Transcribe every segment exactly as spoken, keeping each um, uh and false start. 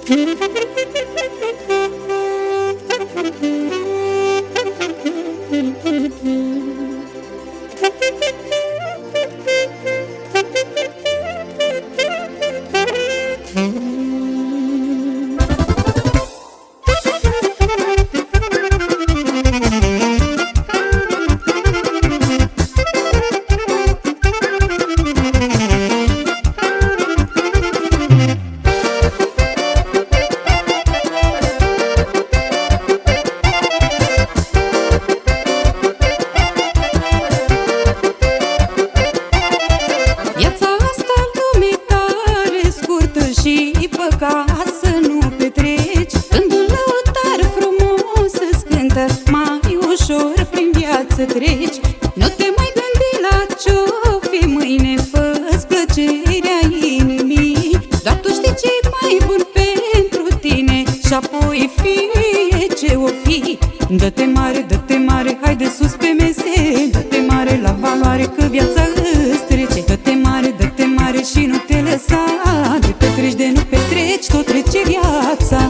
Să nu petreci când un lăutar frumos îți cântă, mai ușor prin viață treci. Nu te mai gândi la ce-o fi mâine, fă-ți plăcerea inimii. Doar tu știi ce-i mai bun pentru tine și apoi fie ce-o fi. Dă-te mare, dă-te mare, hai de sus pe mese, dă-te mare la valoare că viața îți trece. Dă-te mare, dă-te mare și nu te lăsa de petreci de nu petreci, tot trece viața.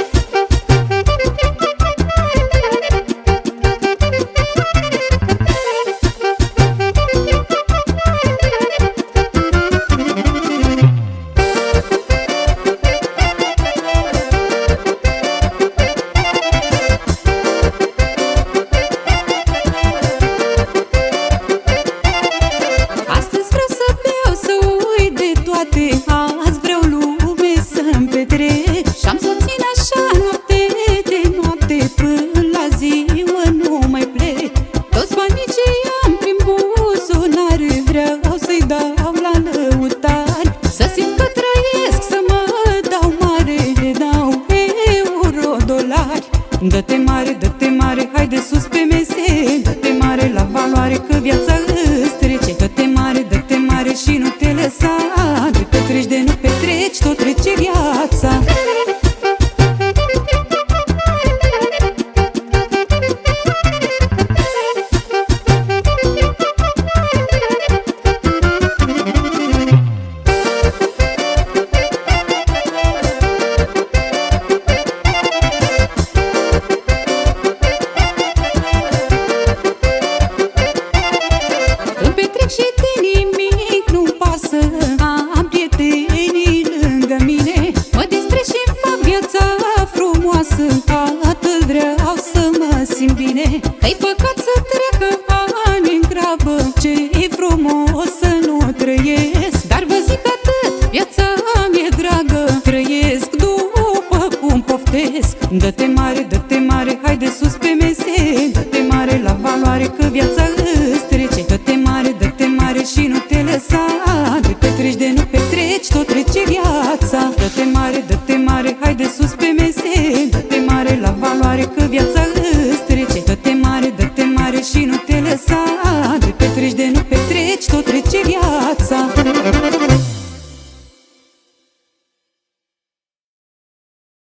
Azi vreau lume să-mi petrec și-am să țin așa noapte de noapte, până la ziua nu mai plec. Toți banii ce am prin buzunar vreau să-i dau la lăutari, să simt că trăiesc, să mă dau mare, le dau euro, dolari. Dă-te mare, dă-te mare, hai de sus pe mese, dă-te mare la valoare că viața îți trece. Dă-te mare, dă-te mare și nu te lăsa de petreci de nu petreci, tot trece viața. Îmi petrec și de nimic nu-mi pasă, am prietenii lângă mine, mă distrez și-mi fac viața frumoasă, atât vreau să mă simt bine. E păcat să treacă ani în grabă, ce-i frumos să nu trăiesc, dar vă zic atât, viața mi-e dragă, trăiesc după cum poftesc. Dă-te mare, dă-te mare, hai de sus pe mese, dă-te mare la valoare că viața îți trece. Dă-te mare, dă-te mare și nu te lăsa de petreci de nu petreci, tot trece viața. Dă-te mare, dă-te mare, hai de sus pe mese, dă-te mare la valoare că viața îți trece. Dă-te mare, dă-te mare și nu te lăsa de petreci de nu